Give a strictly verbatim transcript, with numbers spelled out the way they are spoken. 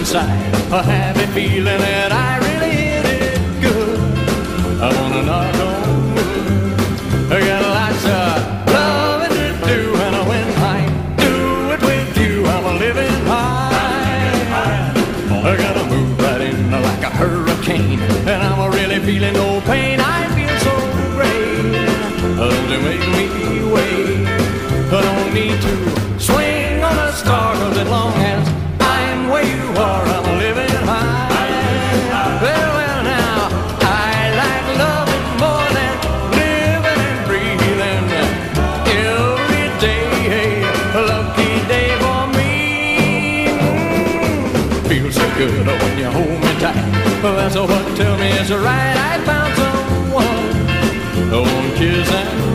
inside a happy feeling that I really hit it good. I wanna knock on wood. I got lots of loving to do, and when I do it with you, I'm a living high. I gotta move right in like a hurricane, and I'm really feeling no pain. I feel so great. Don't you make me wait. I don't need to swing on a star, 'cause as long as I'm where you are, I'm living high. Well, well, now, I like loving more than living and breathing every day. Hey, a lucky day for me. Feels so good when you hold me tight. That's what tell me it's right. I found someone, one kiss and